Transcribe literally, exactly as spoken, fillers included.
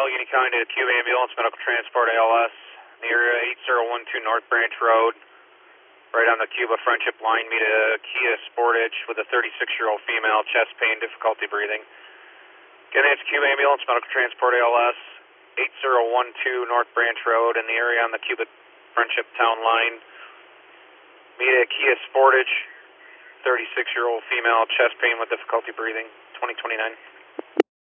Allegheny County to Cuba Ambulance, Medical Transport A L S, in the area eight zero one two North Branch Road, right on the Cuba Friendship line. Meet a Kia Sportage with a thirty-six-year-old female, chest pain, difficulty breathing. Again, it's Cuba Ambulance, Medical Transport A L S, eight zero one two North Branch Road, in the area on the Cuba Friendship Town line. Meet a Kia Sportage, thirty-six-year-old female, chest pain with difficulty breathing, twenty twenty-nine.